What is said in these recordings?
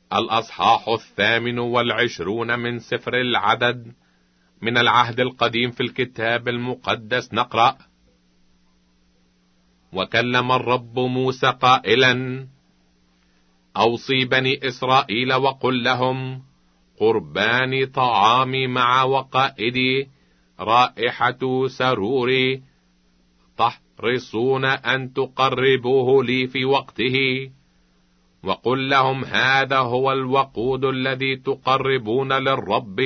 الأصحاح 28 من سفر العدد. من العهد القديم في الكتاب المقدس نقرأ: وكلم الرب موسى قائلا: أوصي بني إسرائيل وقل لهم: قربان طعامي مع وقائدي رائحة سروري تحرصون أن تقربوه لي في وقته. وقل لهم: هذا هو الوقود الذي تقربون للرب: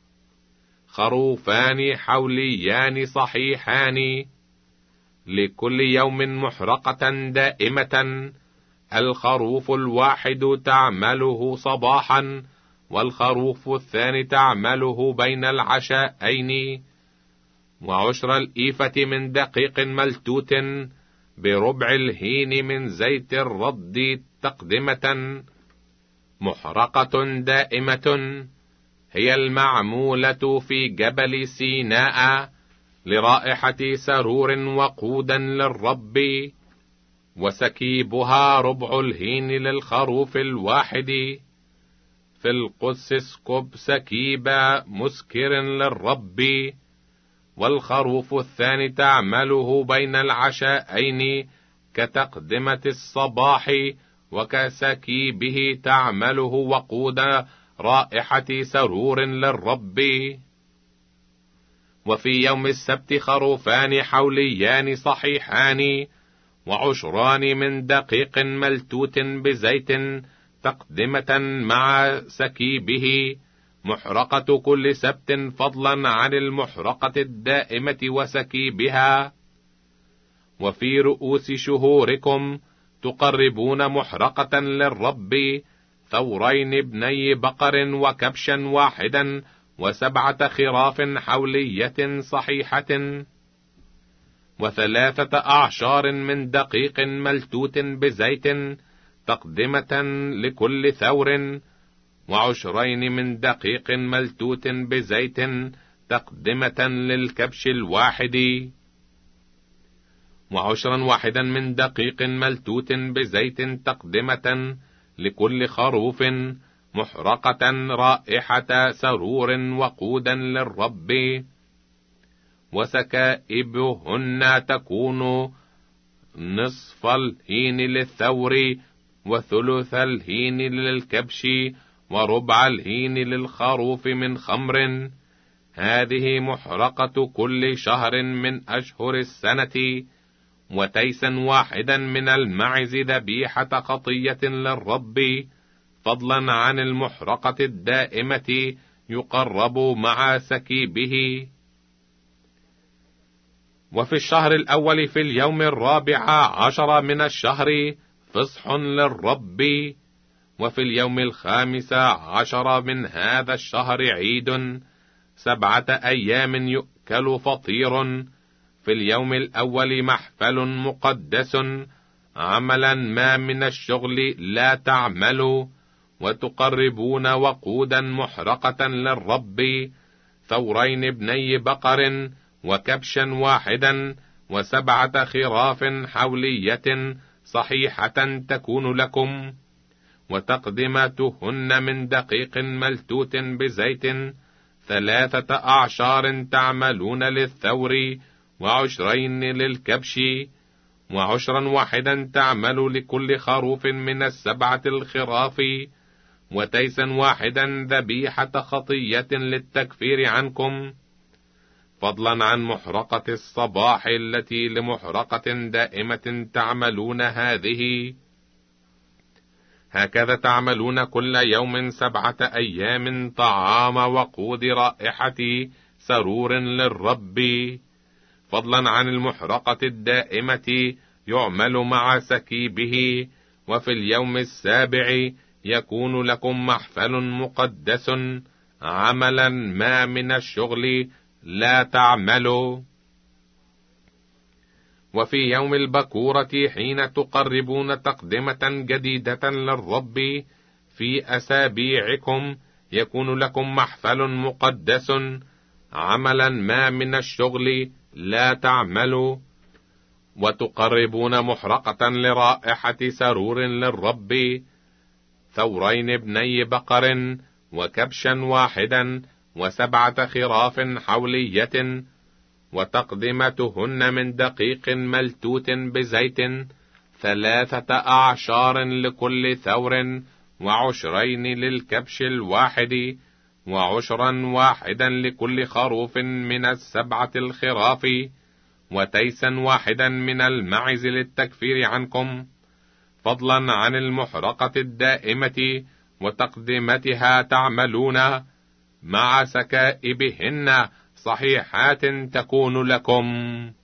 خروفان حوليان صحيحان لكل يوم محرقة دائمة. الخروف الواحد تعمله صباحا، والخروف الثاني تعمله بين العشاءين. وعشر الإيفة من دقيق ملتوت بربع الهين من زيت الرد تقدمة محرقة دائمة، هي المعمولة في جبل سيناء لرائحة سرور وقودا للرب. وسكيبها ربع الهين للخروف الواحد. في القدس اسكب سكيب مسكر للرب. والخروف الثاني تعمله بين العشاءين كتقدمة الصباح، وكسكيبه تعمله وقود رائحة سرور للرب. وفي يوم السبت خروفان حوليان صحيحان، وعشران من دقيق ملتوت بزيت تقدمة مع سكيبه، محرقة كل سبت فضلا عن المحرقة الدائمة وسكيبها. وفي رؤوس شهوركم تقربون محرقة للرب: ثورين ابني بقر وكبشا واحدا، و7 خراف حولية صحيحة، و3 أعشار من دقيق ملتوت بزيت تقدمة لكل ثور، و20 من دقيق ملتوت بزيت تقدمة للكبش الواحد، و10 واحدا من دقيق ملتوت بزيت تقدمة لكل خروف، محرقة رائحة سرور وقودا للرب. وسكائبهن تكون نصف الهين للثور، وثلث الهين للكبش، وربع الهين للخروف من خمر. هذه محرقة كل شهر من أشهر السنة. وتيسا واحدا من المعز ذبيحة خطية للرب، فضلا عن المحرقة الدائمة يقرب مع سكيبه. وفي الشهر الأول في اليوم 14 من الشهر فصح للرب. وفي اليوم 15 من هذا الشهر عيد، 7 أيام يؤكل فطير. في اليوم الأول محفل مقدس، عملا ما من الشغل لا تعملوا. وتقربون وقودا محرقة للرب: ثورين ابني بقر وكبشا واحدا، و7 خراف حولية صحيحة تكون لكم. وتقدمتهن من دقيق ملتوت بزيت، 3 أعشار تعملون للثور، و20 للكبش، و10 واحدا تعمل لكل خروف من 7 الخراف. وتيسا واحدا ذبيحة خطية للتكفير عنكم، فضلا عن محرقة الصباح التي لمحرقة دائمة تعملون هذه. هكذا تعملون كل يوم 7 أيام طعام وقود رائحة سرور للرب، فضلا عن المحرقة الدائمة يعمل مع سكيبه. وفي اليوم 7 يكون لكم محفل مقدس، عملا ما من الشغل لا تعملوا. وفي يوم البكورة حين تقربون تقدمة جديدة للرب في أسابيعكم، يكون لكم محفل مقدس، عملا ما من الشغل لا تعملوا. وتقربون محرقة لرائحة سرور للرب: ثورين ابني بقر، وكبشا واحدا، و7 خراف حولية، وتقدمتهن من دقيق ملتوت بزيت، 3 أعشار لكل ثور، و20 للكبش الواحد، و10 واحدا لكل خروف من 7 الخراف، وتيسا واحدا من المعز للتكفير عنكم، فضلا عن المحرقة الدائمة وتقدمتها تعملون، مع سكائبهن صحيحات تكون لكم.